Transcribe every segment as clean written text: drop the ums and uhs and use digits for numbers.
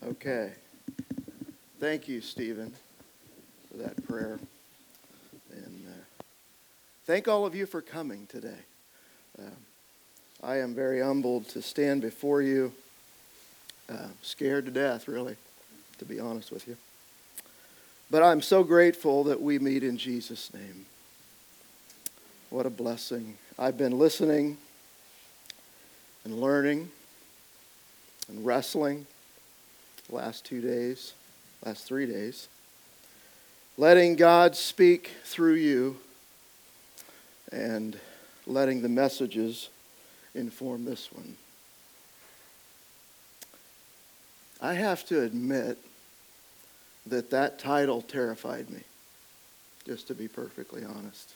Okay. Thank you, Stephen, for that prayer. And thank all of you for coming today. I am very humbled to stand before you, scared to death, really, to be honest with you. But I'm so grateful that we meet in Jesus' name. What a blessing. I've been listening and learning and wrestling the last 3 days, letting God speak through you and letting the messages inform this one. I have to admit that title terrified me, just to be perfectly honest.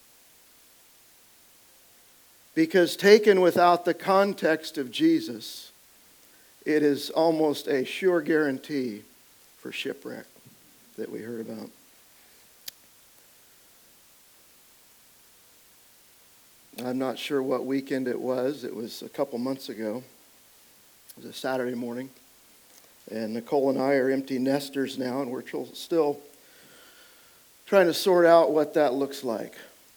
Because taken without the context of Jesus, it is almost a sure guarantee for shipwreck that we heard about. I'm not sure what weekend it was. It was a couple months ago. It was a Saturday morning. And Nicole and I are empty nesters now, and we're still trying to sort out what that looks like.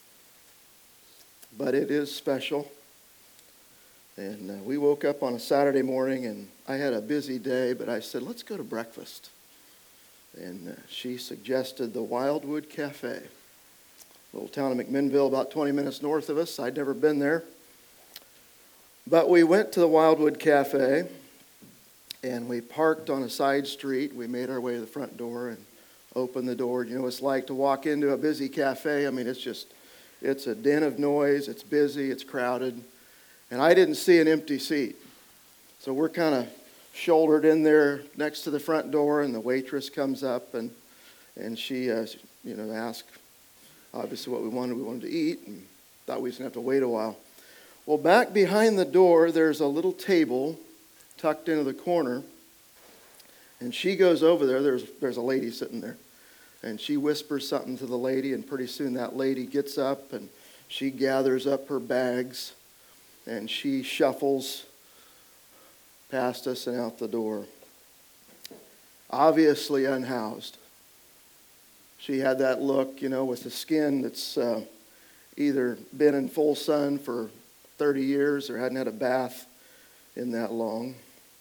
But it is special. And we woke up on a Saturday morning, and I had a busy day, but I said, let's go to breakfast. And she suggested the Wildwood Cafe, little town of McMinnville, about 20 minutes north of us. I'd never been there. But we went to the Wildwood Cafe, and we parked on a side street. We made our way to the front door and opened the door. You know what it's like to walk into a busy cafe? I mean, it's a den of noise. It's busy. It's crowded. And I didn't see an empty seat. So we're kind of shouldered in there next to the front door, and the waitress comes up, and she asked, obviously, what we wanted to eat, and thought we was going to have to wait a while. Well, back behind the door, there's a little table tucked into the corner, and she goes over there. There's a lady sitting there, and she whispers something to the lady, and pretty soon that lady gets up, and she gathers up her bags, and she shuffles past us and out the door, obviously unhoused. She had that look, with the skin that's either been in full sun for 30 years or hadn't had a bath in that long.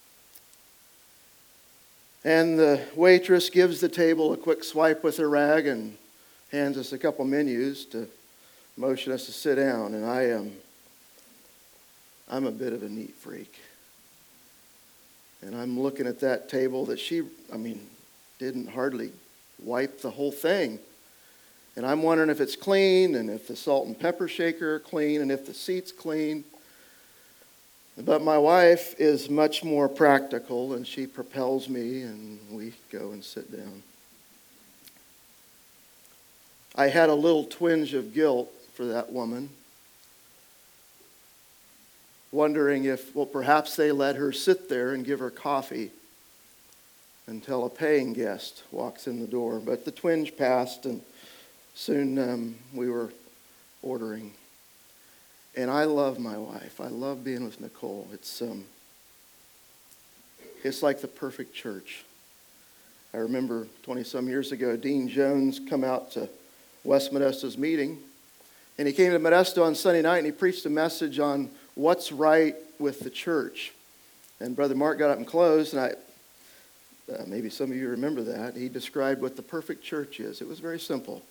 And the waitress gives the table a quick swipe with her rag and hands us a couple menus to motion us to sit down. And I'm a bit of a neat freak. And I'm looking at that table that she didn't hardly wipe the whole thing. And I'm wondering if it's clean, and if the salt and pepper shaker are clean, and if the seat's clean. But my wife is much more practical, and she propels me, and we go and sit down. I had a little twinge of guilt for that woman, wondering if, perhaps they let her sit there and give her coffee until a paying guest walks in the door. But the twinge passed, and soon we were ordering. And I love my wife. I love being with Nicole. It's like the perfect church. I remember 20-some years ago, Dean Jones come out to West Modesto's meeting. And he came to Modesto on Sunday night, and he preached a message on what's right with the church. And Brother Mark got up and closed, and maybe some of you remember that. He described what the perfect church is. It was very simple.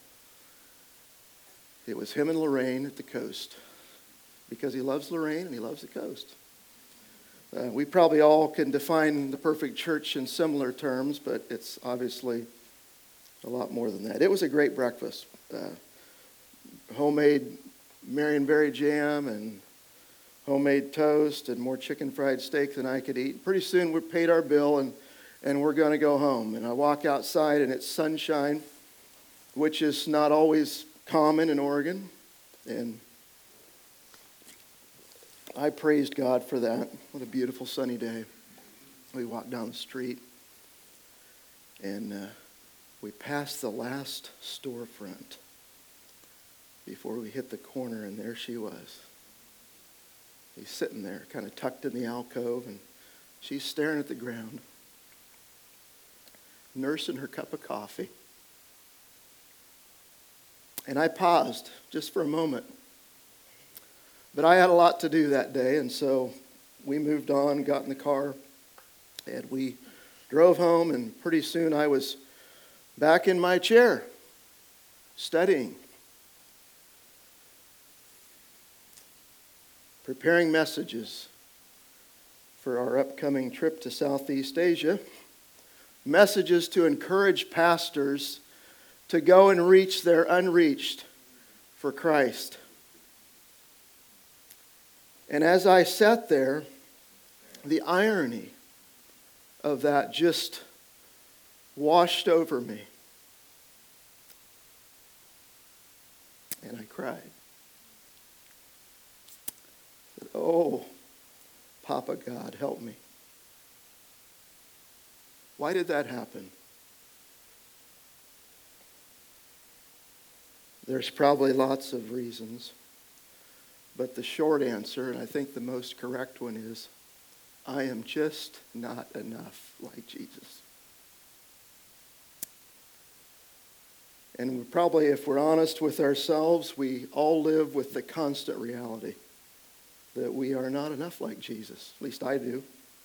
It was him and Lorraine at the coast, because he loves Lorraine and he loves the coast. We probably all can define the perfect church in similar terms, but it's obviously a lot more than that. It was a great breakfast. Homemade Marionberry jam and homemade toast and more chicken fried steak than I could eat. Pretty soon we paid our bill and we're going to go home. And I walk outside and it's sunshine, which is not always common in Oregon. And I praised God for that. What a beautiful sunny day. We walked down the street and we passed the last storefront before we hit the corner, and there she was. He's sitting there, kind of tucked in the alcove, and she's staring at the ground. nursing her cup of coffee. And I paused just for a moment. But I had a lot to do that day, and so we moved on, got in the car, and we drove home, and pretty soon I was back in my chair, studying, preparing messages for our upcoming trip to Southeast Asia, messages to encourage pastors to go and reach their unreached for Christ. And as I sat there, the irony of that just washed over me. And I cried. I said, "Oh, Papa God, help me." Why did that happen? There's probably lots of reasons. But the short answer, and I think the most correct one, is I am just not enough like Jesus. And we probably, if we're honest with ourselves, we all live with the constant reality that we are not enough like Jesus. At least I do.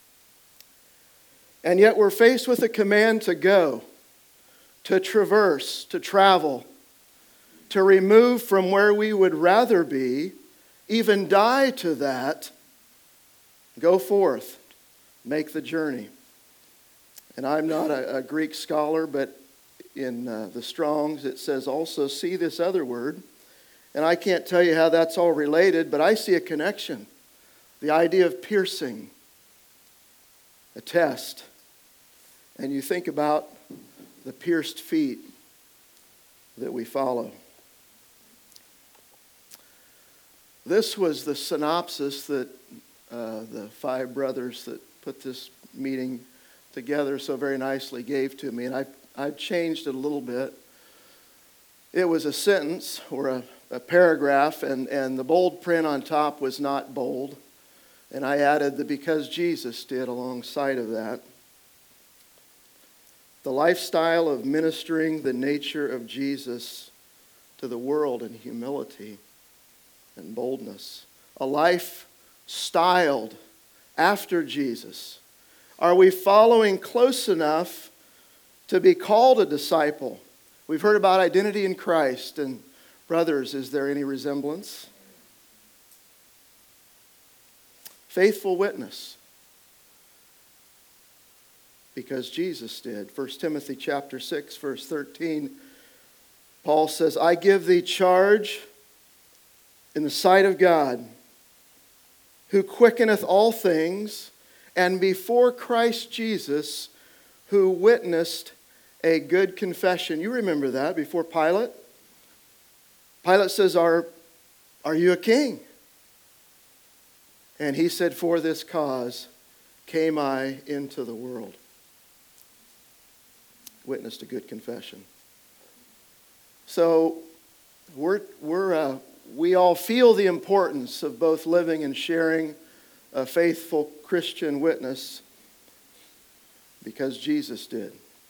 And yet we're faced with a command to go, to traverse, to travel, to remove from where we would rather be, even die to that, go forth, make the journey. And I'm not a Greek scholar, but in the Strong's it says also, see this other word. And I can't tell you how that's all related, but I see a connection. The idea of piercing, a test. And you think about the pierced feet that we follow. This was the synopsis that the five brothers that put this meeting together so very nicely gave to me. And I've changed it a little bit. It was a sentence or a paragraph, and the bold print on top was not bold. And I added the because Jesus did alongside of that. The lifestyle of ministering the nature of Jesus to the world in humility and boldness. A life styled after Jesus. Are we following close enough to be called a disciple? We've heard about identity in Christ. And brothers, is there any resemblance? Faithful witness. Because Jesus did. 1 Timothy chapter 6, verse 13, Paul says, I give thee charge in the sight of God, who quickeneth all things, and before Christ Jesus, who witnessed a good confession. You remember that before Pilate? Pilate says, Are you a king? And he said, for this cause came I into the world. Witnessed a good confession. So we all feel the importance of both living and sharing a faithful Christian witness because Jesus did.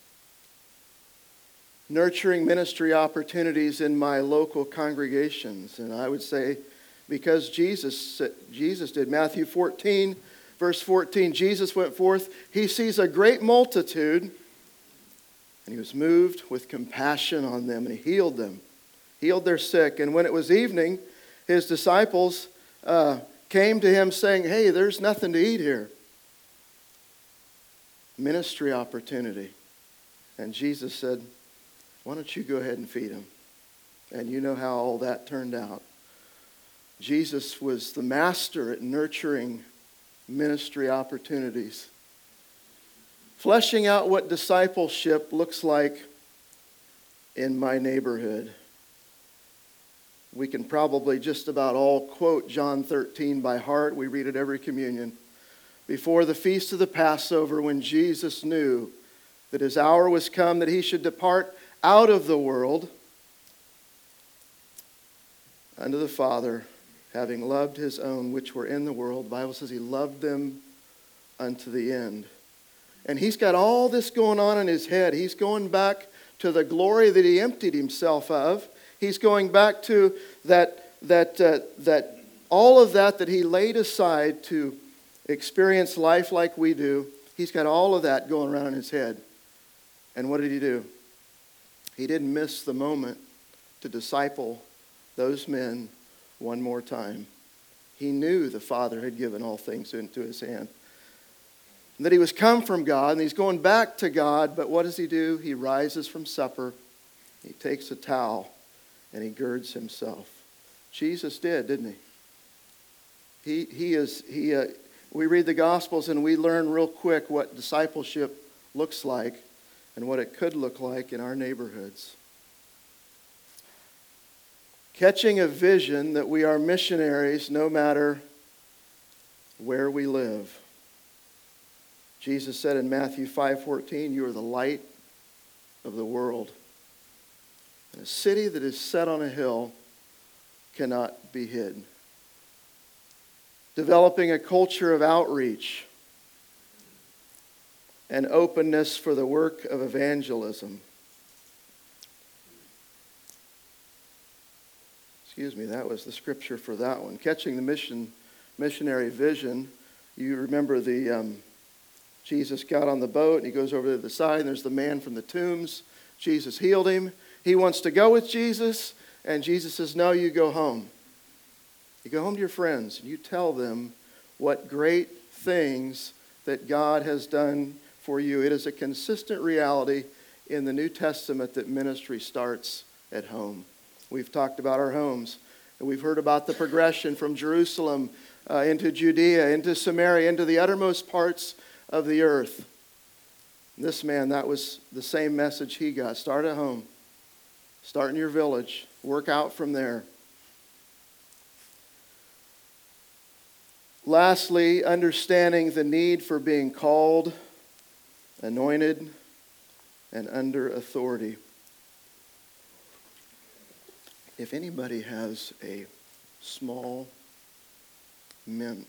Nurturing ministry opportunities in my local congregations, and I would say because Jesus did. Matthew 14, verse 14, Jesus went forth. He sees a great multitude, and he was moved with compassion on them, and he healed them. Healed their sick. And when it was evening, his disciples came to him saying, hey, there's nothing to eat here. Ministry opportunity. And Jesus said, why don't you go ahead and feed them? And you know how all that turned out. Jesus was the master at nurturing ministry opportunities. Fleshing out what discipleship looks like in my neighborhood. We can probably just about all quote John 13 by heart. We read it every communion. Before the feast of the Passover, when Jesus knew that his hour was come, that he should depart out of the world unto the Father, having loved his own which were in the world. The Bible says he loved them unto the end. And he's got all this going on in his head. He's going back to the glory that he emptied himself of. He's going back to that all of that he laid aside to experience life like we do. He's got all of that going around in his head. And what did he do? He didn't miss the moment to disciple those men one more time. He knew the Father had given all things into his hand. And that he was come from God, and he's going back to God, but what does he do? He rises from supper, he takes a towel, and he girds himself. Jesus did, didn't he? We read the Gospels and we learn real quick what discipleship looks like and what it could look like in our neighborhoods. Catching a vision that we are missionaries no matter where we live. Jesus said in Matthew 5:14, "You are the light of the world. And a city that is set on a hill cannot be hid." Developing a culture of outreach and openness for the work of evangelism. That was the scripture for that one. Catching the missionary vision. You remember Jesus got on the boat and he goes over to the side and there's the man from the tombs. Jesus healed him. He wants to go with Jesus and Jesus says, "No, you go home. You go home to your friends and you tell them what great things that God has done for you." It is a consistent reality in the New Testament that ministry starts at home. We've talked about our homes. And we've heard about the progression from Jerusalem into Judea, into Samaria, into the uttermost parts of the earth. This man, that was the same message he got. Start at home. Start in your village. Work out from there. Lastly, understanding the need for being called, anointed, and under authority. If anybody has a small mint,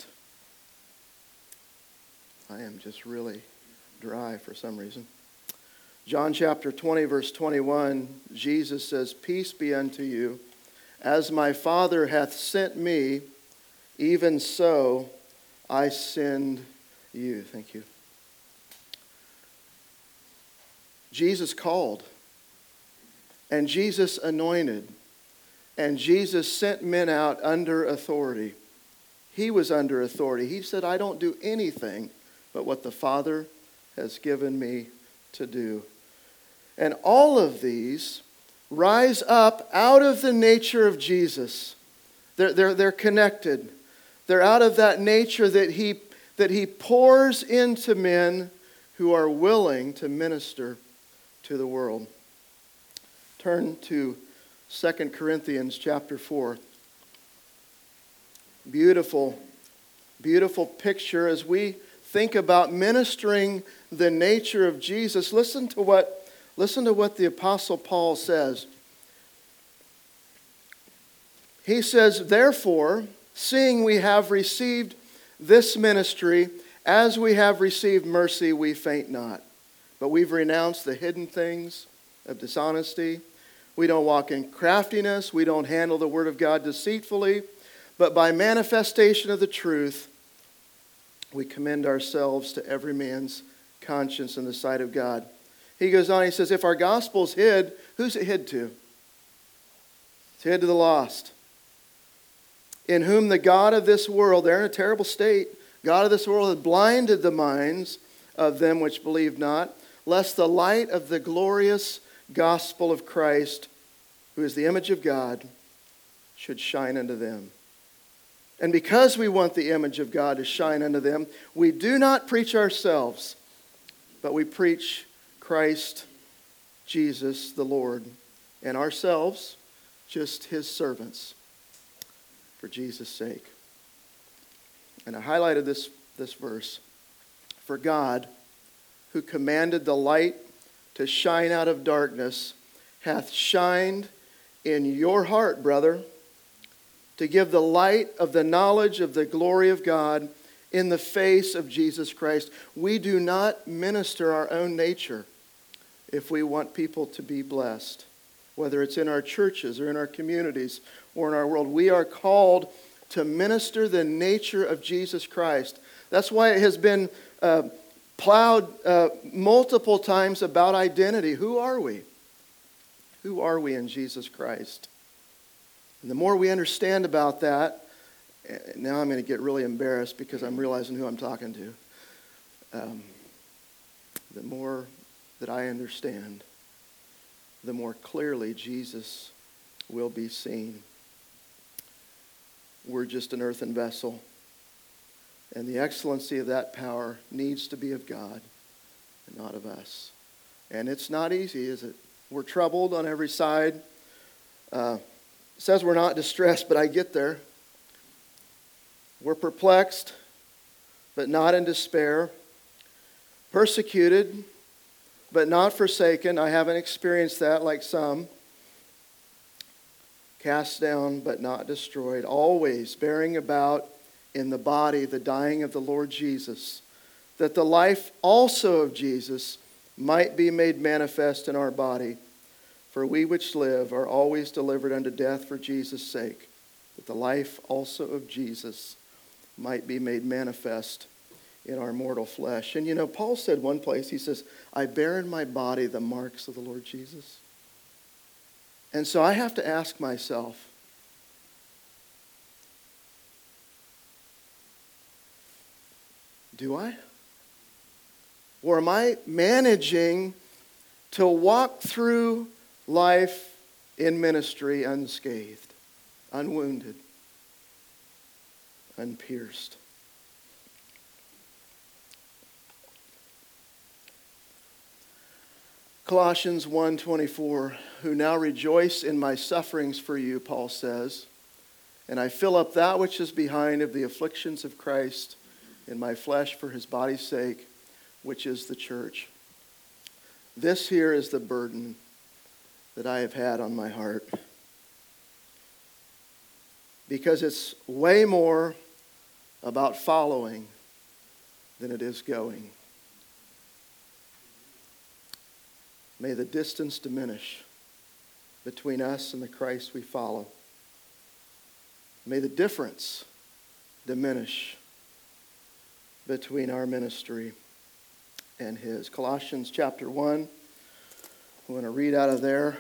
I am just really dry for some reason. John chapter 20, verse 21, Jesus says, "Peace be unto you. As my Father hath sent me, even so I send you." Thank you. Jesus called, and Jesus anointed, and Jesus sent men out under authority. He was under authority. He said, "I don't do anything but what the Father has given me to do." And all of these rise up out of the nature of Jesus. They're connected. They're out of that nature that he pours into men who are willing to minister to the world. Turn to 2 Corinthians chapter 4. Beautiful, beautiful picture as we think about ministering the nature of Jesus. Listen to what the Apostle Paul says. He says, "Therefore, seeing we have received this ministry, as we have received mercy, we faint not. But we've renounced the hidden things of dishonesty. We don't walk in craftiness. We don't handle the word of God deceitfully. But by manifestation of the truth, we commend ourselves to every man's conscience in the sight of God." He goes on, he says, if our gospel's hid, who's it hid to? It's hid to the lost. "In whom the God of this world," they're in a terrible state, "God of this world has blinded the minds of them which believe not, lest the light of the glorious gospel of Christ, who is the image of God, should shine unto them. And because we want the image of God to shine unto them, we do not preach ourselves, but we preach Christ Jesus the Lord, and ourselves just his servants for Jesus' sake." And I highlighted this verse. "For God, who commanded the light to shine out of darkness, hath shined in your heart, brother, to give the light of the knowledge of the glory of God in the face of Jesus Christ. We do not minister our own nature if we want people to be blessed, whether it's in our churches or in our communities or in our world. We are called to minister the nature of Jesus Christ. That's why it has been plowed multiple times about identity. Who are we? Who are we in Jesus Christ? And the more we understand about that, now I'm going to get really embarrassed because I'm realizing who I'm talking to. The more that I understand, the more clearly Jesus will be seen. We're just an earthen vessel. And the excellency of that power needs to be of God and not of us. And it's not easy, is it? We're troubled on every side. It says we're not distressed, but I get there. We're perplexed, but not in despair. Persecuted, but not forsaken. I haven't experienced that like some. Cast down, but not destroyed. Always bearing about in the body the dying of the Lord Jesus, that the life also of Jesus might be made manifest in our body. For we which live are always delivered unto death for Jesus' sake, that the life also of Jesus might be made manifest in our mortal flesh. And you know, Paul said one place, he says, I bear in my body the marks of the Lord Jesus. And so I have to ask myself, do I? Or am I managing to walk through life in ministry unscathed, unwounded, unpierced? Colossians 1:24, who now rejoice in my sufferings for you, Paul says, and I fill up that which is behind of the afflictions of Christ in my flesh for his body's sake, which is the church. This here is the burden that I have had on my heart. Because it's way more about following than it is going. May the distance diminish between us and the Christ we follow. May the difference diminish between our ministry and his. Colossians chapter 1, I'm going to read out of there.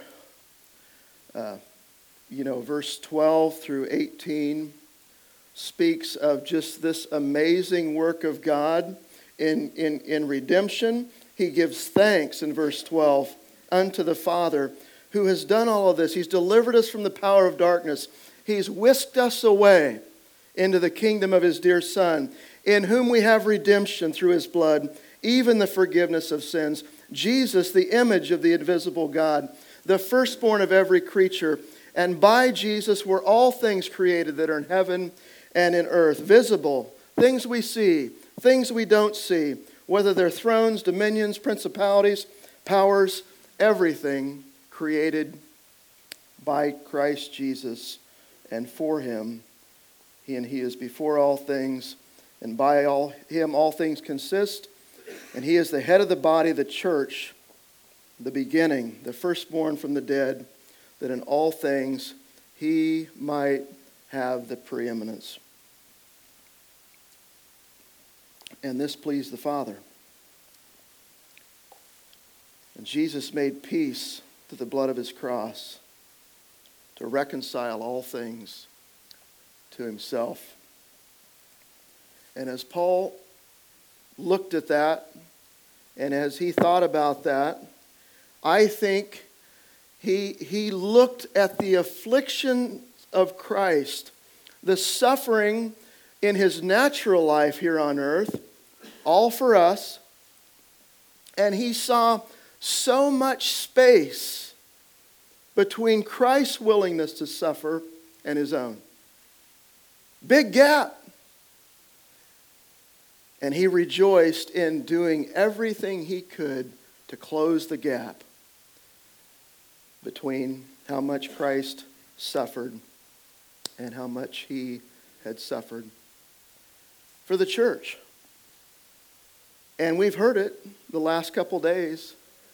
Verse 12 through 18 speaks of just this amazing work of God in redemption. He gives thanks in verse 12 unto the Father who has done all of this. He's delivered us from the power of darkness. He's whisked us away into the kingdom of his dear Son, in whom we have redemption through his blood, even the forgiveness of sins. Jesus, the image of the invisible God, the firstborn of every creature. And by Jesus were all things created that are in heaven and in earth, visible, things we see, things we don't see, whether they're thrones, dominions, principalities, powers, everything created by Christ Jesus and for him. He is before all things, and by him all things consist. And he is the head of the body, the church, the beginning, the firstborn from the dead, that in all things he might have the preeminence. And this pleased the Father. And Jesus made peace through the blood of his cross to reconcile all things to himself. And as Paul looked at that, and as he thought about that, I think he looked at the affliction of Christ, the suffering in his natural life here on earth, all for us, and he saw so much space between Christ's willingness to suffer and his own. Big gap. And he rejoiced in doing everything he could to close the gap between how much Christ suffered and how much he had suffered. for the church. And we've heard it the last couple days.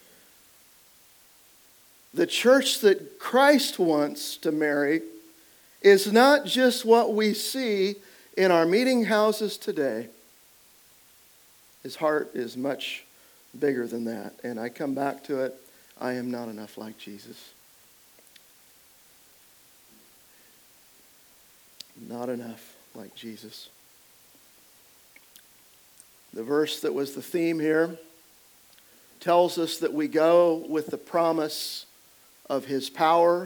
The church that Christ wants to marry is not just what we see in our meeting houses today. His heart is much bigger than that. And I come back to it. I am not enough like Jesus. Not enough like Jesus. The verse that was the theme here tells us that we go with the promise of His power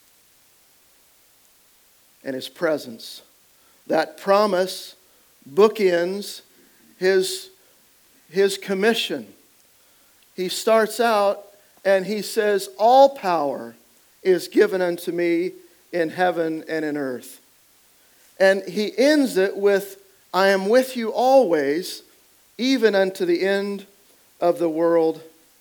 and His presence. That promise bookends His commission. He starts out and He says, all power is given unto me in heaven and in earth. And He ends it with, I am with you always, even unto the end of the world.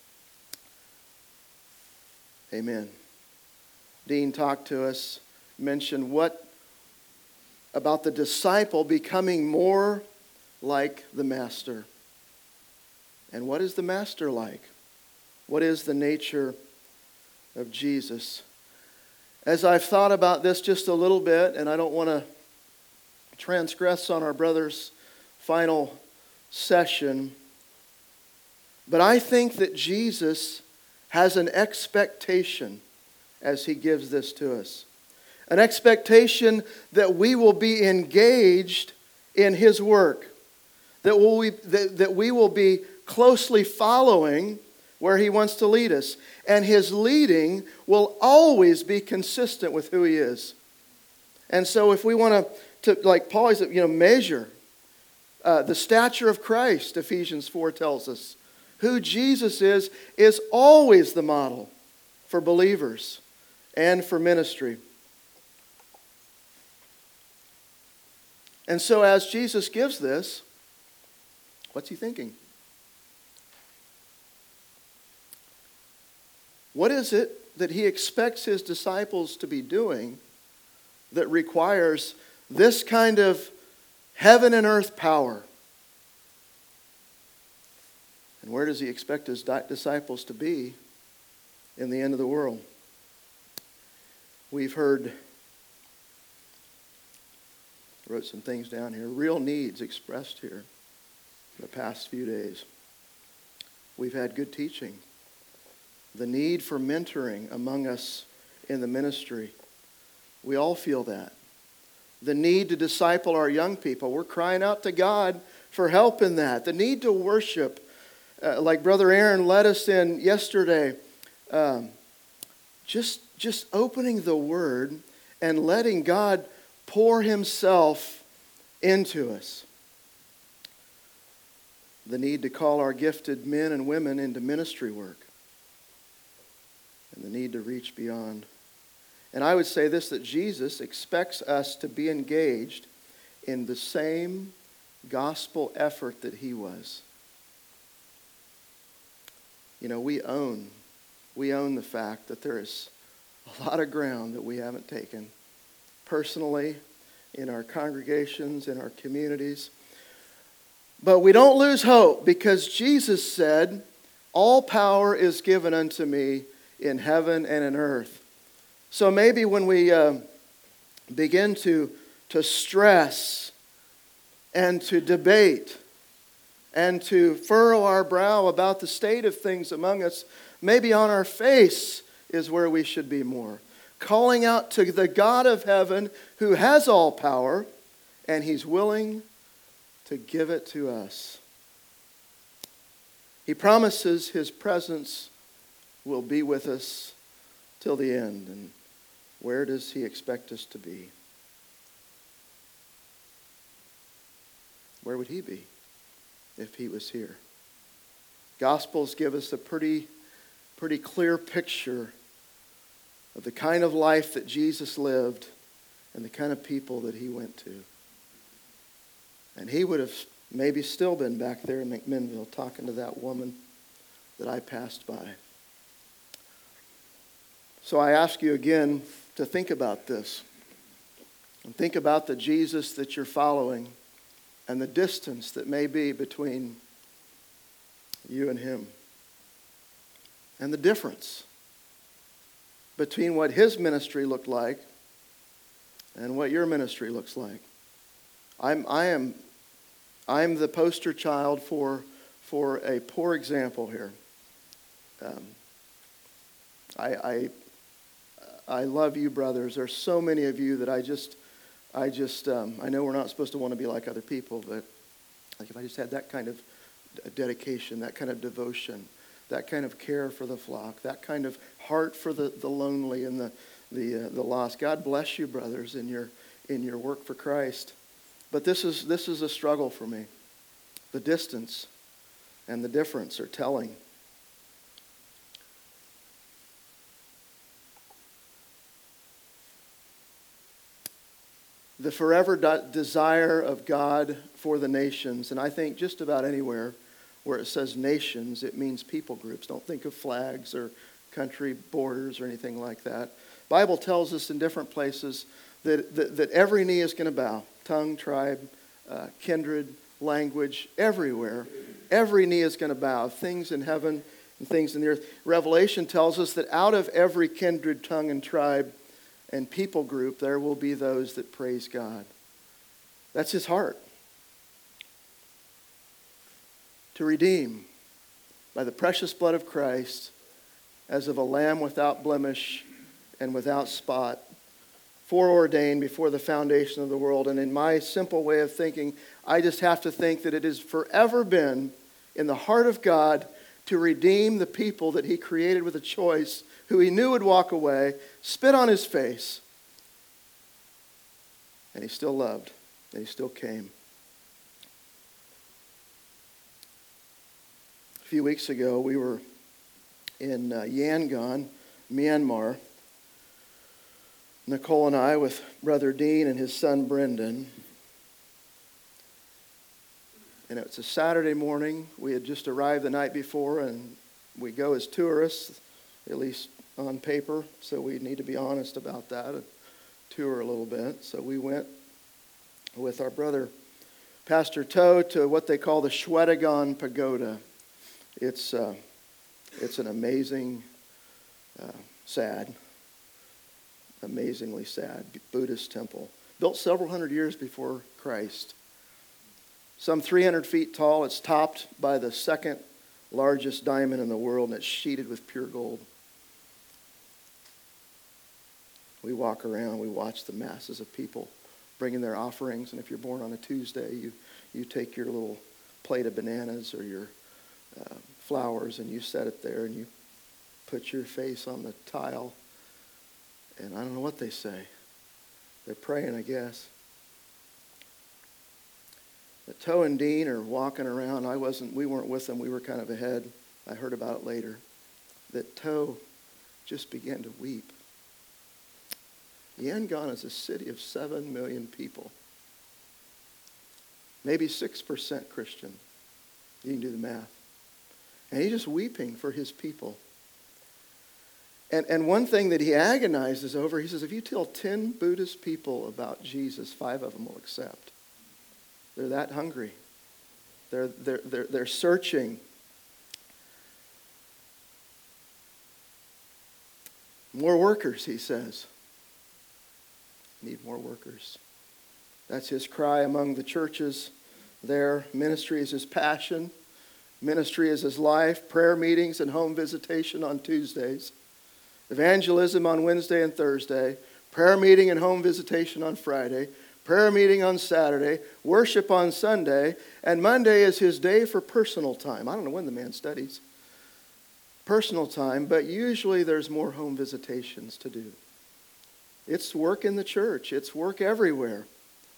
Amen. Dean talked to us, mentioned about the disciple becoming more like the master. And what is the master like? What is the nature of Jesus? As I've thought about this just a little bit, and I don't want to transgress on our brother's final session, but I think that Jesus has an expectation as He gives this to us. An expectation that we will be engaged in His work. That we will be closely following where He wants to lead us. And His leading will always be consistent with who He is. And so if we want to like Paul is, measure the stature of Christ, Ephesians 4 tells us, who Jesus is always the model for believers and for ministry. And so as Jesus gives this, what's He thinking? What is it that He expects His disciples to be doing that requires this kind of heaven and earth power? And where does He expect His disciples to be in the end of the world? We've heard, I wrote some things down here, real needs expressed here the past few days. We've had good teaching. The need for mentoring among us in the ministry. We all feel that. The need to disciple our young people. We're crying out to God for help in that. The need to worship, like Brother Aaron led us in yesterday, just opening the Word and letting God pour Himself into us. The need to call our gifted men and women into ministry work. And the need to reach beyond. And I would say this, that Jesus expects us to be engaged in the same gospel effort that He was. We own the fact that there is a lot of ground that we haven't taken personally, in our congregations, in our communities. But we don't lose hope, because Jesus said, all power is given unto me in heaven and in earth. So maybe when we begin to stress and to debate and to furrow our brow about the state of things among us, maybe on our face is where we should be more. Calling out to the God of heaven who has all power, and He's willing to give it to us. He promises His presence will be with us till the end. And where does He expect us to be? Where would He be if He was here? Gospels give us a pretty clear picture of the kind of life that Jesus lived and the kind of people that He went to. And He would have maybe still been back there in McMinnville talking to that woman that I passed by. So I ask you again to think about this. And think about the Jesus that you're following. and the distance that may be between you and him, and the difference between what his ministry looked like and what your ministry looks like. I'm the poster child for a poor example here. I love you, brothers. There's so many of you that I know we're not supposed to want to be like other people, but like if I just had that kind of dedication, that kind of devotion, that kind of care for the flock, that kind of heart for the lonely and the lost. God bless you, brothers, in your work for Christ. But this is a struggle for me. The distance and the difference are telling. The forever desire of God for the nations, and I think just about anywhere where it says nations, it means people groups. Don't think of flags or country borders or anything like that. The Bible tells us in different places that every knee is going to bow. Tongue, tribe, kindred, language, everywhere. Every knee is going to bow. Things in heaven and things in the earth. Revelation tells us that out of every kindred, tongue, and tribe and people group, there will be those that praise God. That's his heart. To redeem by the precious blood of Christ as of a lamb without blemish and without spot, foreordained before the foundation of the world. And in my simple way of thinking, I just have to think that it has forever been in the heart of God to redeem the people that he created with a choice, who he knew would walk away, spit on his face, and he still loved, and he still came. A few weeks ago, we were in Yangon, Myanmar. Nicole and I with Brother Dean and his son Brendan. And it's a Saturday morning. We had just arrived the night before, and we go as tourists, at least on paper, so we need to be honest about that and tour a little bit. So we went with our brother, Pastor To, to what they call the Shwedagon Pagoda. It's an amazing, amazingly sad Buddhist temple, built several hundred years before Christ. Some 300 feet tall. It's topped by the second largest diamond in the world, and it's sheeted with pure gold. We walk around, we watch the masses of people bringing their offerings, and if you're born on a Tuesday, you take your little plate of bananas or your flowers, and you set it there, and you put your face on the tile, and I don't know what they say. They're praying, I guess. But To and Dean are walking around. We weren't with them. We were kind of ahead. I heard about it later. That To just began to weep. Yangon is a city of 7 million people. Maybe 6% Christian. You can do the math. And he's just weeping for his people. And one thing that he agonizes over, he says, if you tell 10 Buddhist people about Jesus, 5 of them will accept. They're that hungry. They're searching. More workers, he says. Need more workers. That's his cry among the churches there. Ministry is his passion. Ministry is his life. Prayer meetings and home visitation on Tuesdays. Evangelism on Wednesday and Thursday. Prayer meeting and home visitation on Friday. Prayer meeting on Saturday. Worship on Sunday. And Monday is his day for personal time. I don't know when the man studies. Personal time, but usually there's more home visitations to do. It's work in the church. It's work everywhere.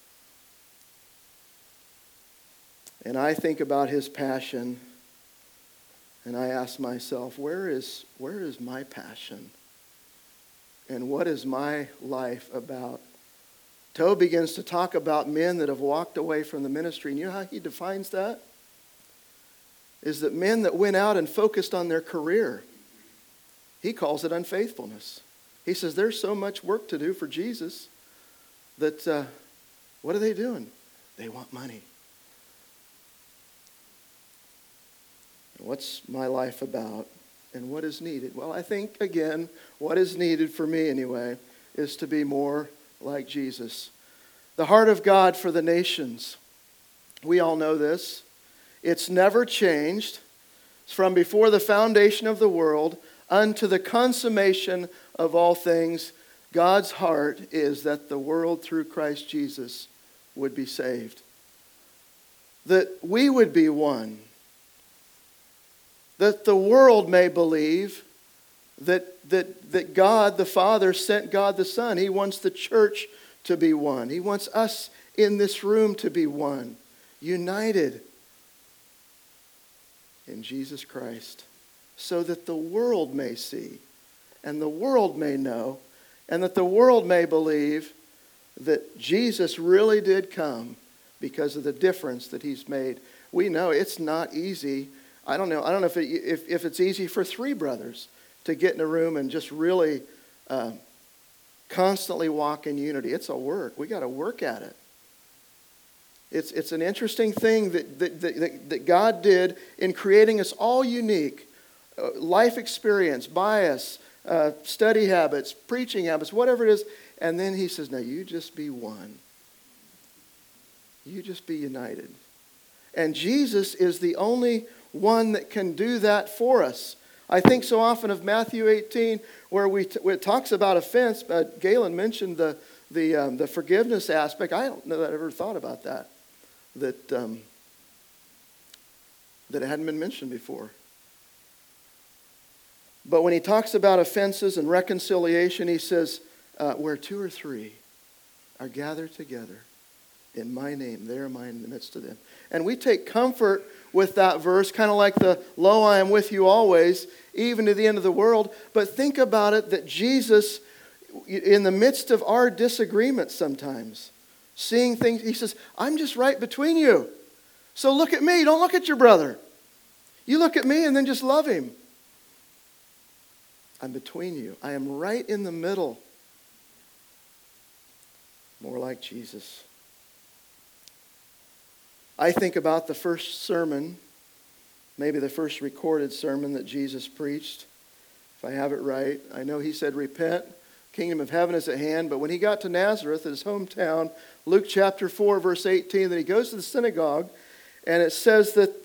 And I think about his passion, and I ask myself, where is my passion? And what is my life about? To begins to talk about men that have walked away from the ministry. And you know how he defines that? Is that men that went out and focused on their career. He calls it unfaithfulness. He says there's so much work to do for Jesus that what are they doing? They want money. What's my life about? And what is needed? Well, I think, again, what is needed for me anyway is to be more like Jesus. The heart of God for the nations. We all know this. It's never changed. It's from before the foundation of the world unto the consummation of all things. God's heart is that the world through Christ Jesus would be saved. That we would be one. That the world may believe that God the Father sent God the Son. He wants the church to be one. He wants us in this room to be one, united in Jesus Christ, so that the world may see and the world may know and that the world may believe that Jesus really did come because of the difference that he's made. We know it's not easy. I don't know if it's easy for three brothers to get in a room and just really constantly walk in unity. It's a work. We got to work at it. It's an interesting thing that God did in creating us all unique. Life experience, bias, study habits, preaching habits, whatever it is. And then he says, now you just be one. You just be united. And Jesus is the only one that can do that for us. I think so often of Matthew 18 where it talks about offense. Galen mentioned the forgiveness aspect. I don't know that I ever thought about that. That it hadn't been mentioned before. But when he talks about offenses and reconciliation, he says, where two or three are gathered together in my name, there am I in the midst of them. And we take comfort with that verse, kind of like the, lo, I am with you always, even to the end of the world. But think about it, that Jesus, in the midst of our disagreements sometimes, seeing things, he says, I'm just right between you. So look at me, don't look at your brother. You look at me and then just love him. I'm between you. I am right in the middle. More like Jesus. I think about the first sermon, maybe the first recorded sermon that Jesus preached. If I have it right, I know he said, repent, kingdom of heaven is at hand. But when he got to Nazareth, his hometown, Luke chapter 4, verse 18, that he goes to the synagogue, and it says that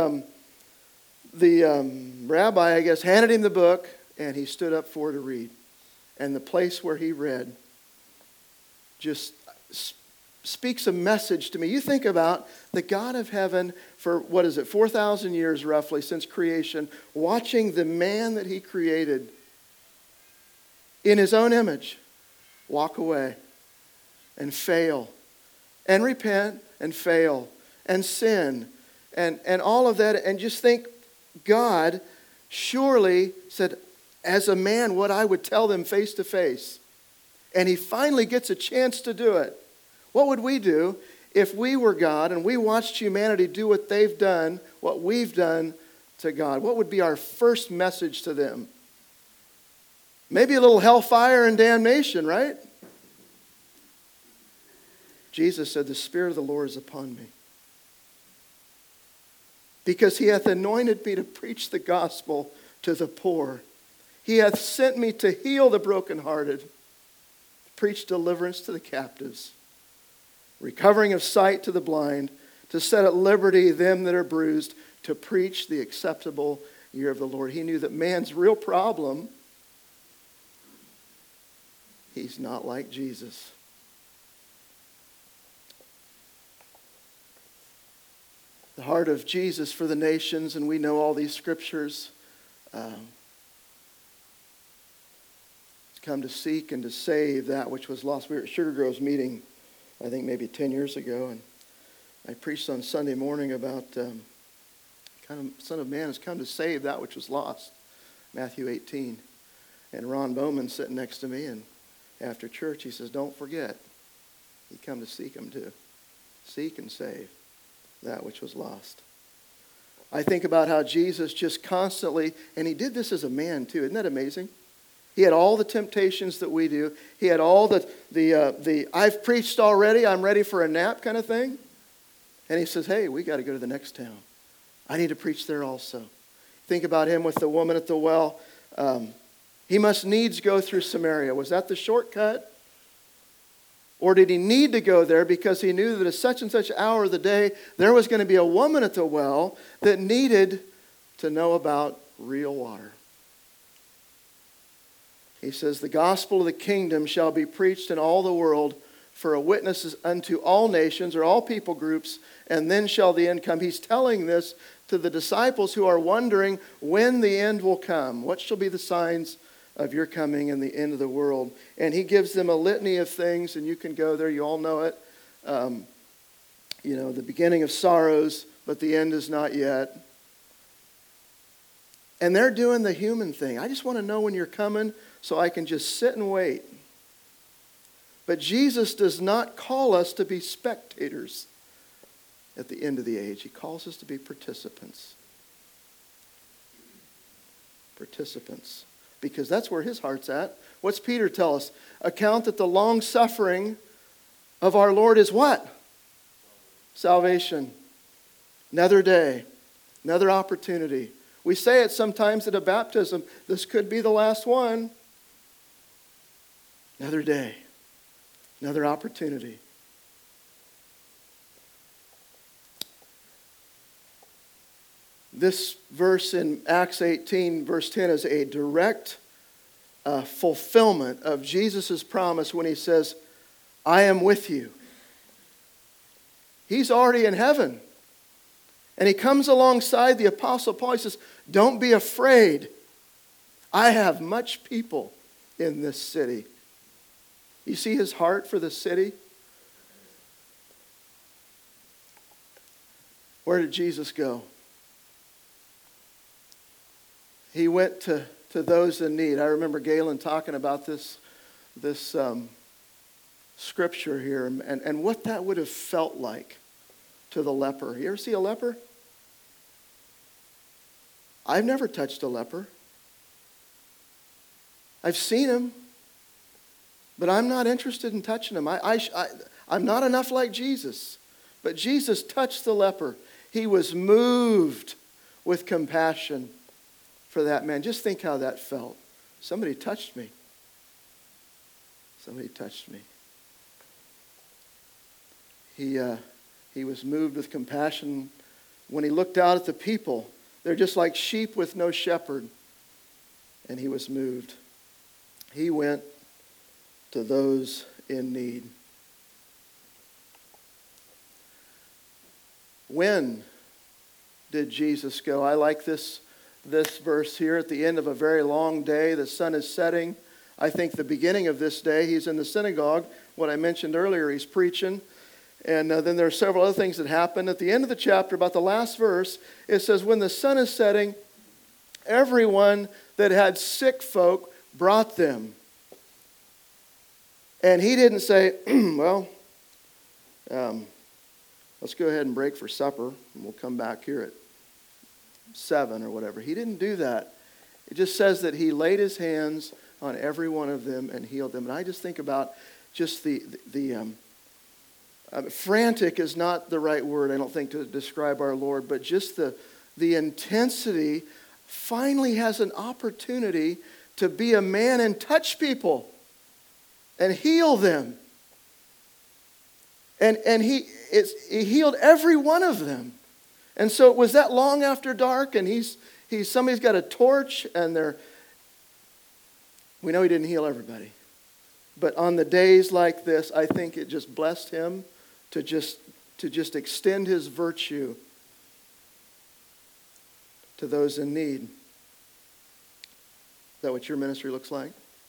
the rabbi, I guess, handed him the book, and he stood up for to read. And the place where he read just speaks a message to me. You think about the God of heaven for, 4,000 years roughly since creation, watching the man that he created in his own image walk away and fail and repent and fail and sin and all of that. And just think, God surely said, as a man, what I would tell them face to face. And he finally gets a chance to do it. What would we do if we were God and we watched humanity do what they've done, what we've done to God? What would be our first message to them? Maybe a little hellfire and damnation, right? Jesus said, the Spirit of the Lord is upon me, because he hath anointed me to preach the gospel to the poor. He hath sent me to heal the brokenhearted, to preach deliverance to the captives, recovering of sight to the blind, to set at liberty them that are bruised, to preach the acceptable year of the Lord. He knew that man's real problem, he's not like Jesus. The heart of Jesus for the nations, and we know all these scriptures, come to seek and to save that which was lost. We were at Sugar Grove's meeting, I think maybe 10 years ago, and I preached on Sunday morning about Son of Man has come to save that which was lost, Matthew 18. And Ron Bowman sitting next to me, and after church he says, don't forget, he come to seek them too. Seek and save that which was lost. I think about how Jesus just constantly, and he did this as a man too. Isn't that amazing? He had all the temptations that we do. He had all the I've preached already, I'm ready for a nap kind of thing. And he says, hey, we got to go to the next town. I need to preach there also. Think about him with the woman at the well. He must needs go through Samaria. Was that the shortcut? Or did he need to go there because he knew that at such and such hour of the day, there was going to be a woman at the well that needed to know about real water? He says, the gospel of the kingdom shall be preached in all the world for a witness unto all nations or all people groups, and then shall the end come. He's telling this to the disciples who are wondering when the end will come. What shall be the signs of your coming and the end of the world? And he gives them a litany of things, and you can go there. You all know it. The beginning of sorrows, but the end is not yet. And they're doing the human thing. I just want to know when you're coming so I can just sit and wait. But Jesus does not call us to be spectators at the end of the age. He calls us to be participants. Participants. Because that's where his heart's at. What's Peter tell us? Account that the long suffering of our Lord is what? Salvation. Another day. Another opportunity. We say it sometimes at a baptism. This could be the last one. Another day. Another opportunity. This verse in Acts 18, verse 10, is a direct fulfillment of Jesus' promise when he says, I am with you. He's already in heaven. And he comes alongside the Apostle Paul. He says, don't be afraid. I have much people in this city. You see his heart for the city? Where did Jesus go? He went to those in need. I remember Galen talking about this scripture here and what that would have felt like to the leper. You ever see a leper? I've never touched a leper. I've seen him, but I'm not interested in touching him. I'm not enough like Jesus. But Jesus touched the leper. He was moved with compassion for that man. Just think how that felt. Somebody touched me. Somebody touched me. He was moved with compassion when he looked out at the people. They're just like sheep with no shepherd. And he was moved. He went to those in need. When did Jesus go? I like this verse here at the end of a very long day. The sun is setting. I think the beginning of this day, he's in the synagogue. What I mentioned earlier, he's preaching. And then there are several other things that happen. At the end of the chapter, about the last verse, it says, when the sun is setting, everyone that had sick folk brought them. And he didn't say, let's go ahead and break for supper, and we'll come back here at 7 or whatever. He didn't do that. It just says that he laid his hands on every one of them and healed them. And I just think about just frantic is not the right word, I don't think, to describe our Lord, but just the intensity. Finally has an opportunity to be a man and touch people and heal them. And he healed every one of them. And so it was that long after dark, and somebody's got a torch, and we know he didn't heal everybody. But on the days like this, I think it just blessed him to just extend his virtue to those in need. Is that what your ministry looks like?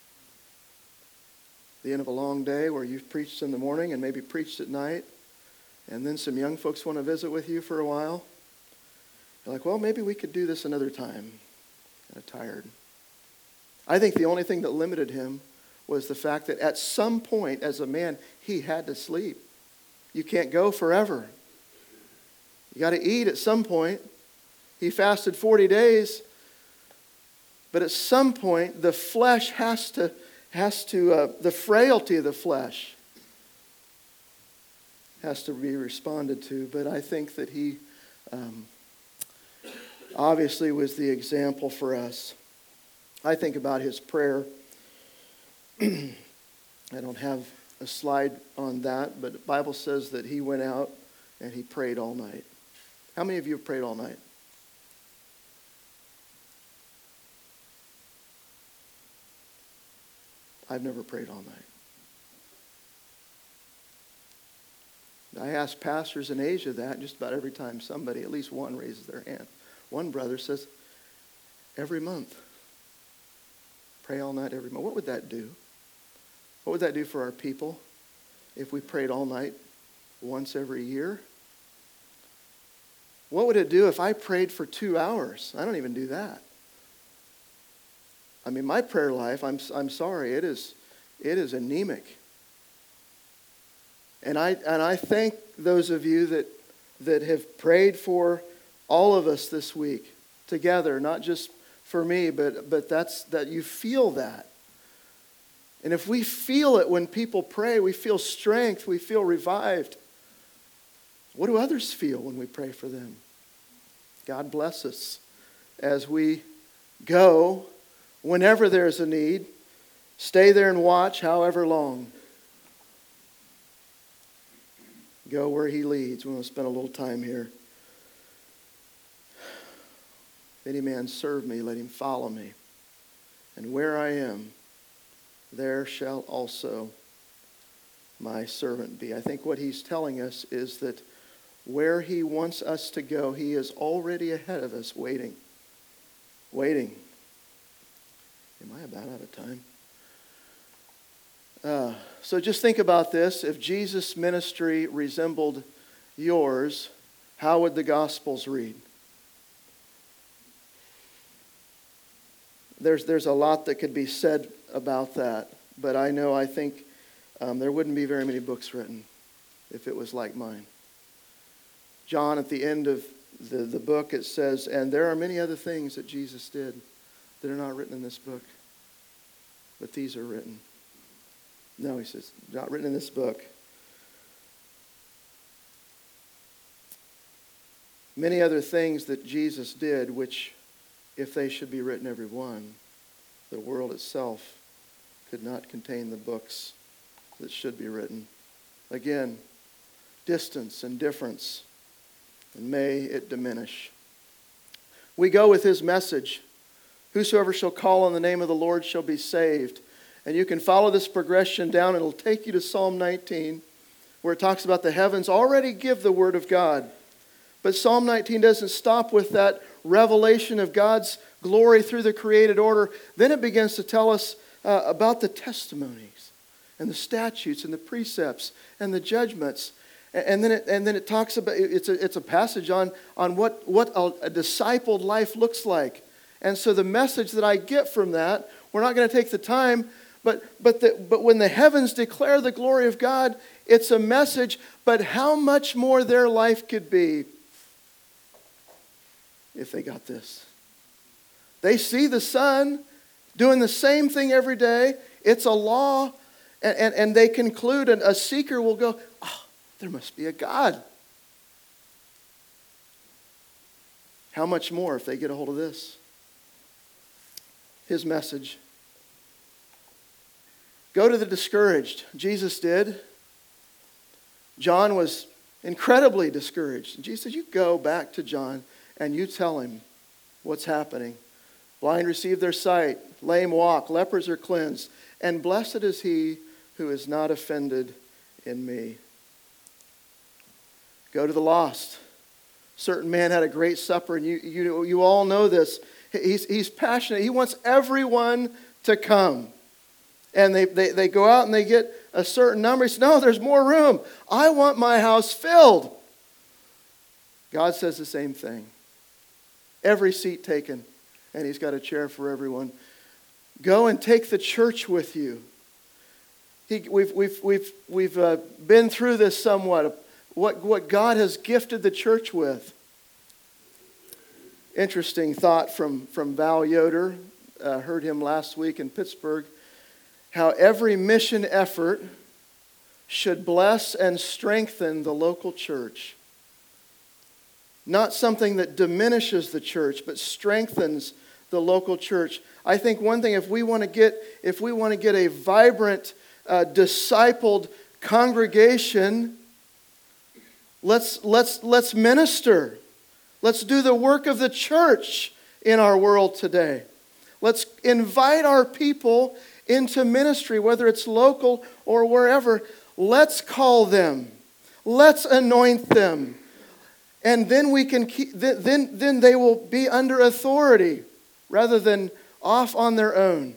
The end of a long day where you've preached in the morning and maybe preached at night, and then some young folks want to visit with you for a while. You're like, well, maybe we could do this another time. Kind of tired. I think the only thing that limited him was the fact that at some point as a man, he had to sleep. You can't go forever. You got to eat at some point. He fasted 40 days. But at some point, the flesh has to the frailty of the flesh has to be responded to. But I think that he obviously was the example for us. I think about his prayer. I don't have a slide on that, but the Bible says that he went out and he prayed all night. How many of you have prayed all night? I've never prayed all night. I ask pastors in Asia that just about every time somebody, at least one, raises their hand. One brother says, every month. Pray all night every month. What would that do? What would that do for our people if we prayed all night once every year? What would it do if I prayed for 2 hours? I don't even do that. I mean, my prayer life, I'm sorry, it is anemic. And I thank those of you that have prayed for all of us this week together, not just for me, but that you feel that. And if we feel it when people pray, we feel strength, we feel revived. What do others feel when we pray for them? God bless us as we go whenever there's a need. Stay there and watch however long. Go where he leads. We want to spend a little time here. If any man serve me, let him follow me. And where I am, there shall also my servant be. I think what he's telling us is that where he wants us to go, he is already ahead of us, waiting. Waiting. Am I about out of time? So just think about this. If Jesus' ministry resembled yours, how would the Gospels read? There's a lot that could be said about that, but I think there wouldn't be very many books written if it was like mine. John, at the end of the book, it says, and there are many other things that Jesus did that are not written in this book, but these are written. No, he says, not written in this book. Many other things that Jesus did, which, if they should be written every one, the world itself could not contain the books that should be written. Again, distance and difference, and may it diminish. We go with his message. Whosoever shall call on the name of the Lord shall be saved. And you can follow this progression down. It'll take you to Psalm 19, where it talks about the heavens already give the word of God. But Psalm 19 doesn't stop with that revelation of God's glory through the created order. Then it begins to tell us about the testimonies and the statutes and the precepts and the judgments. And then it talks about, it's a passage on what a discipled life looks like. And so the message that I get from that, we're not going to take the time, but when the heavens declare the glory of God, it's a message, but how much more their life could be if they got this. They see the sun doing the same thing every day. It's a law, and they conclude, and a seeker will go, oh, there must be a God. How much more if they get a hold of this? His message. Go to the discouraged. Jesus did. John was incredibly discouraged. Jesus said, you go back to John and you tell him what's happening. Blind receive their sight. Lame walk. Lepers are cleansed. And blessed is he who is not offended in me. Go to the lost. Certain man had a great supper, and you all know this. He's passionate. He wants everyone to come. And they go out and they get a certain number. He says, no, there's more room. I want my house filled. God says the same thing. Every seat taken. And he's got a chair for everyone. Go and take the church with you. We've been through this somewhat. What God has gifted the church with. Interesting thought from Val Yoder. Heard him last week in Pittsburgh. How every mission effort should bless and strengthen the local church. not something that diminishes the church, but strengthens the local church. I think one thing, if we want to get a vibrant, discipled congregation, let's minister. Let's do the work of the church in our world today. Let's invite our people into ministry, whether it's local or wherever. Let's call them. Let's anoint them. And then we can then they will be under authority rather than off on their own.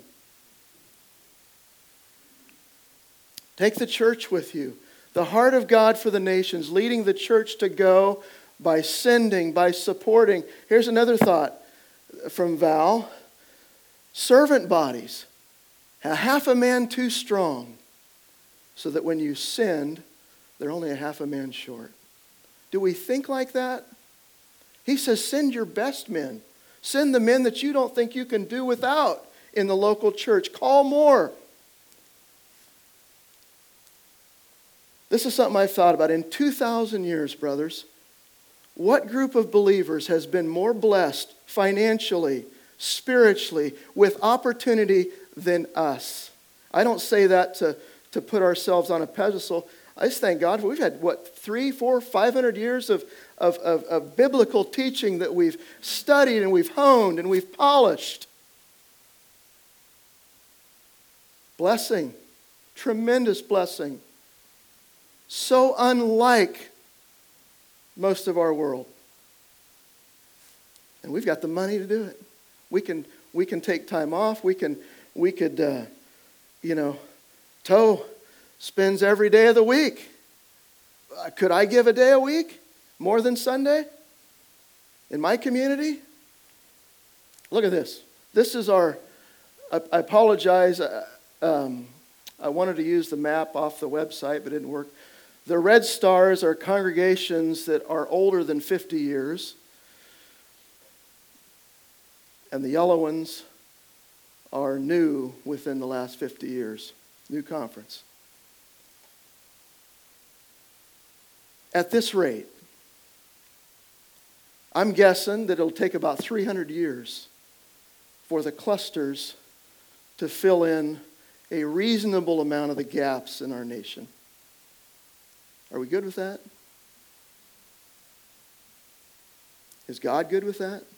Take the church with you. The heart of God for the nations, leading the church to go by sending, by supporting. Here's another thought from Val. Servant bodies. Half a man too strong, so that when you send, they're only a half a man short. Do we think like that? He says, send your best men. Send the men that you don't think you can do without in the local church. Call more. This is something I've thought about. In 2,000 years, brothers, what group of believers has been more blessed financially, spiritually, with opportunity than us? I don't say that to put ourselves on a pedestal. I just thank God. We've had, 300, 400, 500 years of biblical teaching that we've studied and we've honed and we've polished. Blessing. Tremendous blessing. So unlike most of our world. And we've got the money to do it. We can take time off. We could, Toe spends every day of the week. Could I give a day a week more than Sunday in my community? Look at this. This is our, I apologize. I wanted to use the map off the website, but it didn't work. The red stars are congregations that are older than 50 years. And the yellow ones are new within the last 50 years. New conference. At this rate, I'm guessing that it'll take about 300 years for the clusters to fill in a reasonable amount of the gaps in our nation. Are we good with that? Is God good with that?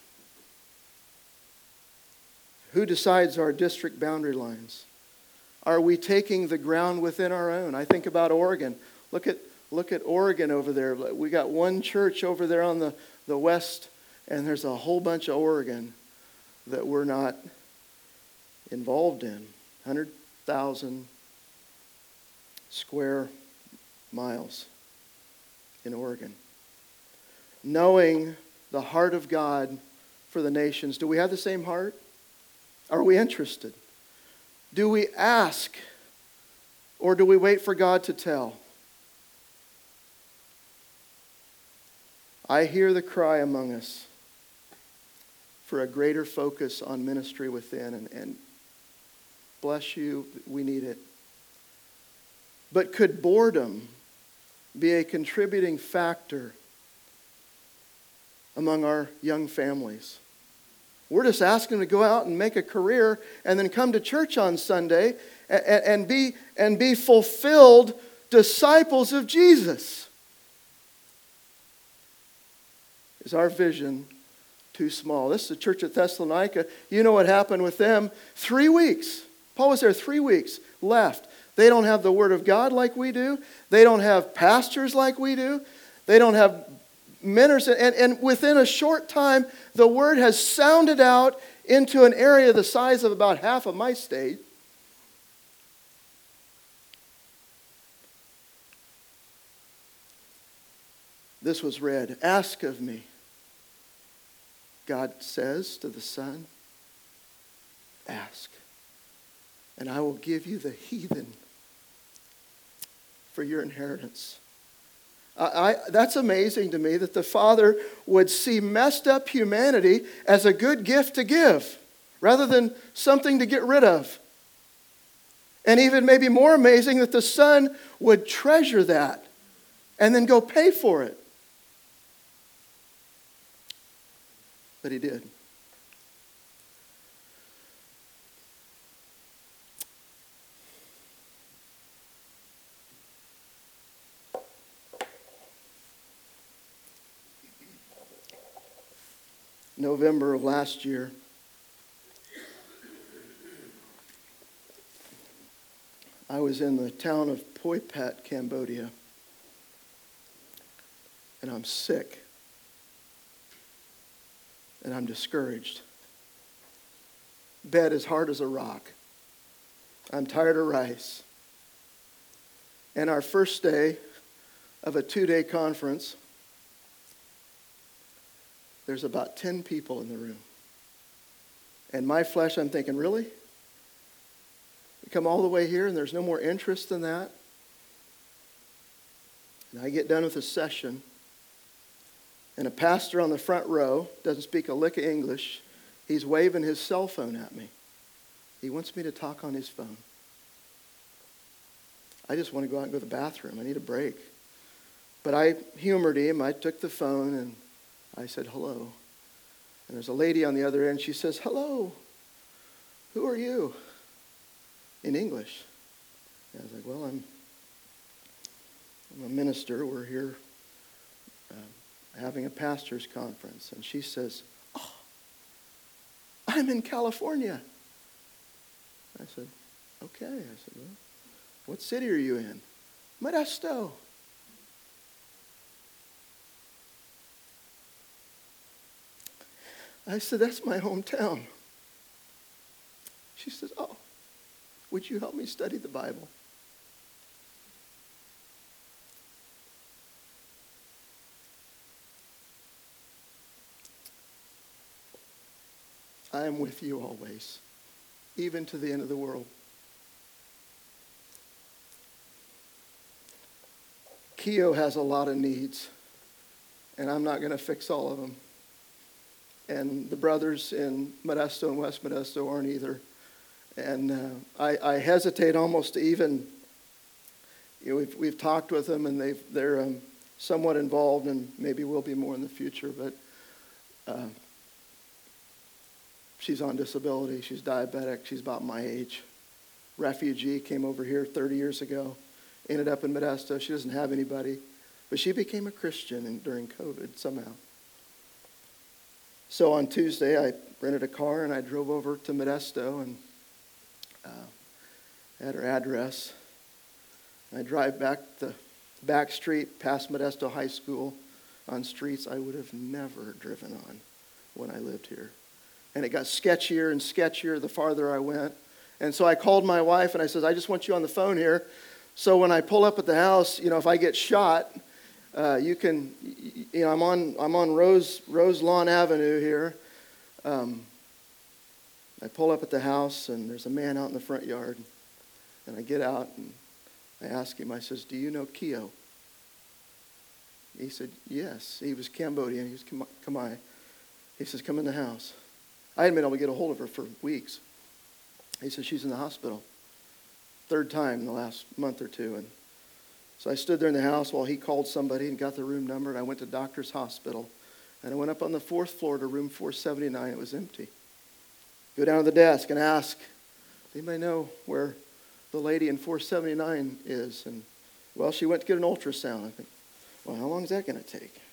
Who decides our district boundary lines? Are we taking the ground within our own? I think about Oregon. Look at Oregon over there. We got one church over there on the west, and there's a whole bunch of Oregon that we're not involved in. 100,000 square miles in Oregon. Knowing the heart of God for the nations. Do we have the same heart? Are we interested? Do we ask? Or do we wait for God to tell? I hear the cry among us for a greater focus on ministry within, and bless you, we need it. But could boredom be a contributing factor among our young families? We're just asking them to go out and make a career and then come to church on Sunday and be fulfilled disciples of Jesus. Is our vision too small? This is the church at Thessalonica. You know what happened with them? 3 weeks. Paul was there 3 weeks, left. They don't have the Word of God like we do. They don't have pastors like we do. They don't have ministers. And within a short time, the Word has sounded out into an area the size of about half of my state. This was read. Ask of me, God says to the Son, ask, and I will give you the heathen for your inheritance. That's amazing to me that the Father would see messed up humanity as a good gift to give rather than something to get rid of. And even maybe more amazing that the Son would treasure that and then go pay for it. but he did. November of last year, I was in the town of Poipet, Cambodia, and I'm sick, and I'm discouraged. Bed as hard as a rock. I'm tired of rice. And our first day of a 2-day conference, there's about 10 people in the room. And my flesh, I'm thinking, really? We come all the way here and there's no more interest than that? And I get done with a session, and a pastor on the front row doesn't speak a lick of English. He's waving his cell phone at me. He wants me to talk on his phone. I just want to go out and go to the bathroom. I need a break. But I humored him. I took the phone and I said, hello. And there's a lady on the other end. She says, hello. Who are you? In English. And I was like, well, I'm a minister. We're here having a pastor's conference. And she says, oh, I'm in California. I said, okay. I said, well, what city are you in? Modesto. I said, that's my hometown. She says, oh, would you help me study the Bible? I am with you always, even to the end of the world. Keo has a lot of needs, and I'm not going to fix all of them. And the brothers in Modesto and West Modesto aren't either. And I hesitate almost to even, we've talked with them, and they're somewhat involved, and maybe will be more in the future, but she's on disability. She's diabetic. She's about my age. Refugee, came over here 30 years ago. Ended up in Modesto. She doesn't have anybody. But she became a Christian during COVID somehow. So on Tuesday, I rented a car and I drove over to Modesto and had her address. I drive back the back street past Modesto High School on streets I would have never driven on when I lived here. And it got sketchier and sketchier the farther I went. And so I called my wife and I said, I just want you on the phone here. So when I pull up at the house, if I get shot, you can, I'm on Rose Lawn Avenue here. I pull up at the house and there's a man out in the front yard. And I get out and I ask him, I says, do you know Keo? He said, yes. He was Cambodian. He was Khmer. He says, come in the house. I hadn't been able to get a hold of her for weeks. He said, she's in the hospital. Third time in the last month or two. And so I stood there in the house while he called somebody and got the room number. And I went to Doctor's Hospital. And I went up on the 4th floor to room 479. It was empty. Go down to the desk and ask, does anybody know where the lady in 479 is? And, well, she went to get an ultrasound. I think, well, how long is that going to take?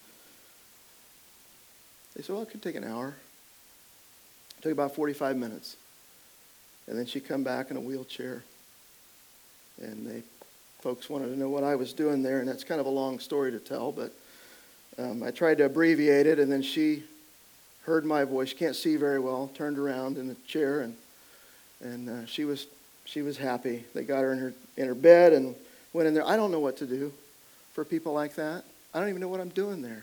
They said, well, it could take an hour. It took about 45 minutes. And then she come back in a wheelchair. And folks wanted to know what I was doing there, and that's kind of a long story to tell, but I tried to abbreviate it, and then she heard my voice. She can't see very well, turned around in the chair, and she was happy. They got her in her bed and went in there. I don't know what to do for people like that. I don't even know what I'm doing there.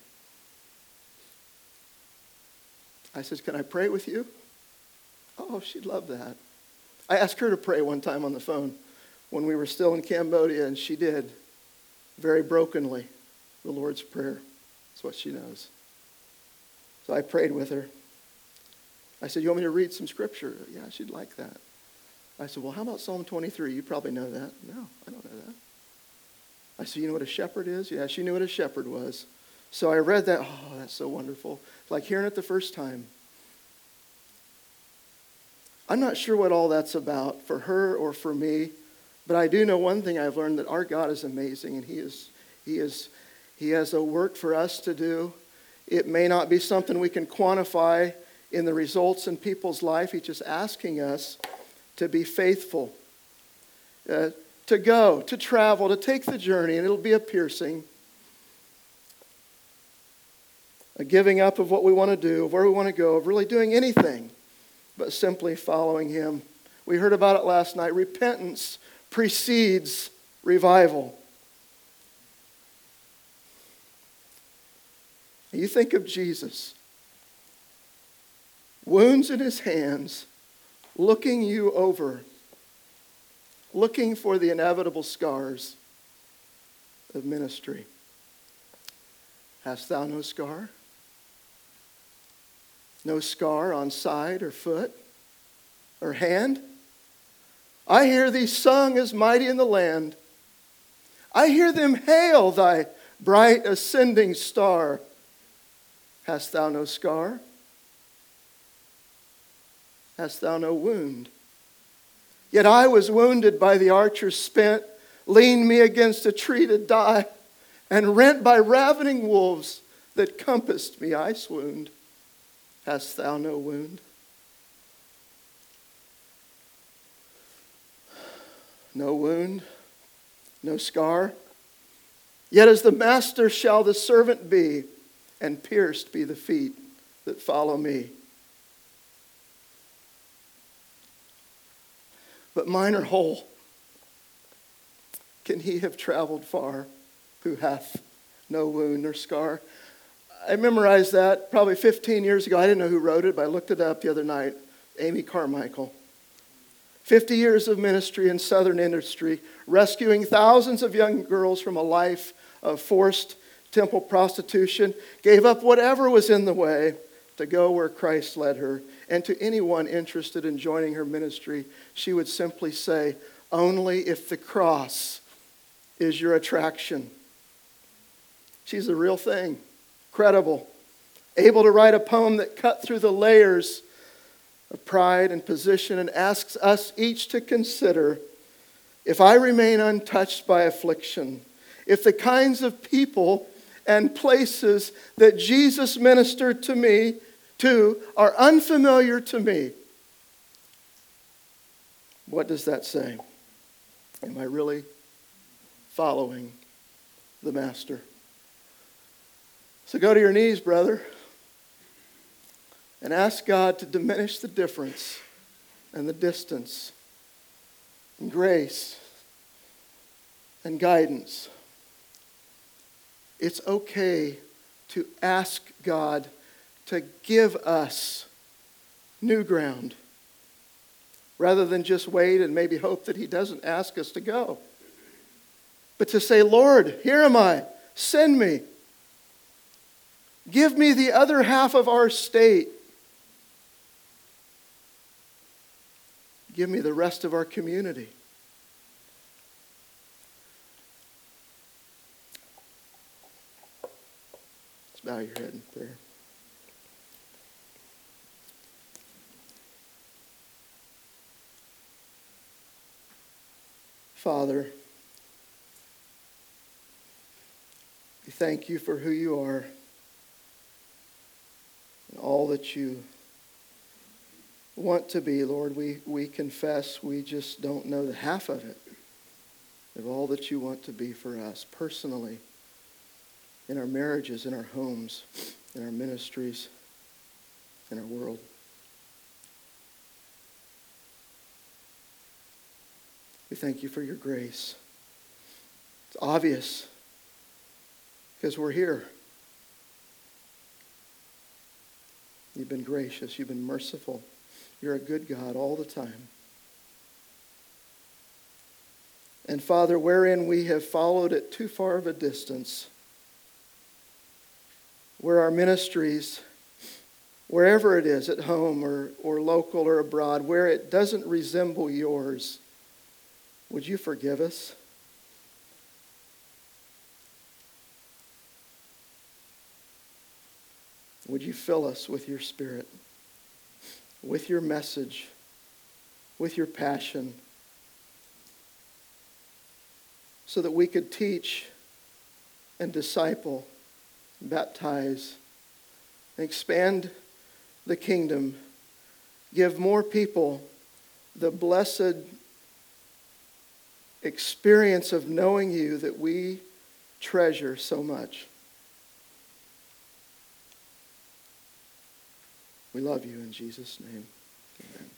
I said, can I pray with you? Oh, she'd love that. I asked her to pray one time on the phone when we were still in Cambodia, and she did, very brokenly, the Lord's Prayer. That's what she knows. So I prayed with her. I said, you want me to read some scripture? Yeah, she'd like that. I said, well, how about Psalm 23? You probably know that. No, I don't know that. I said, you know what a shepherd is? Yeah, she knew what a shepherd was. So I read that. Oh, that's so wonderful. Like hearing it the first time. I'm not sure what all that's about for her or for me, but I do know one thing I've learned, that our God is amazing, and He has a work for us to do. It may not be something we can quantify in the results in people's life. He's just asking us to be faithful, to go, to travel, to take the journey, and it'll be a piercing, a giving up of what we want to do, of where we want to go, of really doing anything but simply following Him. We heard about it last night. Repentance precedes revival. You think of Jesus, wounds in His hands, looking you over, looking for the inevitable scars of ministry. Hast thou no scar? No scar on side or foot or hand? I hear thee sung as mighty in the land. I hear them hail thy bright ascending star. Hast thou no scar? Hast thou no wound? Yet I was wounded by the archer's spent, leaned me against a tree to die, and rent by ravening wolves that compassed me, I swooned. Hast thou no wound? No wound, no scar. Yet as the master shall the servant be, and pierced be the feet that follow me. But mine are whole. Can he have traveled far who hath no wound nor scar? I memorized that probably 15 years ago. I didn't know who wrote it, but I looked it up the other night. Amy Carmichael. 50 years of ministry in Southern industry, rescuing thousands of young girls from a life of forced temple prostitution, gave up whatever was in the way to go where Christ led her. And to anyone interested in joining her ministry, she would simply say, only if the cross is your attraction. She's the real thing. Credible. Able to write a poem that cut through the layers of pride and position and asks us each to consider, if I remain untouched by affliction, if the kinds of people and places that Jesus ministered to me to are unfamiliar to me, what does that say? Am I really following the Master? So go to your knees, brother, and ask God to diminish the difference and the distance and grace and guidance. It's okay to ask God to give us new ground rather than just wait and maybe hope that He doesn't ask us to go. But to say, Lord, here am I, send me. Give me the other half of our state. Give me the rest of our community. Let's bow your head in prayer. Father, we thank you for who you are and all that you want to be, Lord. We confess we just don't know the half of it, of all that you want to be for us personally, in our marriages, in our homes, in our ministries, in our world. We thank you for your grace. It's obvious because we're here. You've been gracious. You've been merciful. You're a good God all the time. And Father, wherein we have followed at too far of a distance, where our ministries, wherever it is, at home or local or abroad, where it doesn't resemble yours, would you forgive us? Would you fill us with your Spirit, with your message, with your passion, so that we could teach and disciple, baptize, and expand the kingdom, give more people the blessed experience of knowing you that we treasure so much. We love you in Jesus' name. Amen.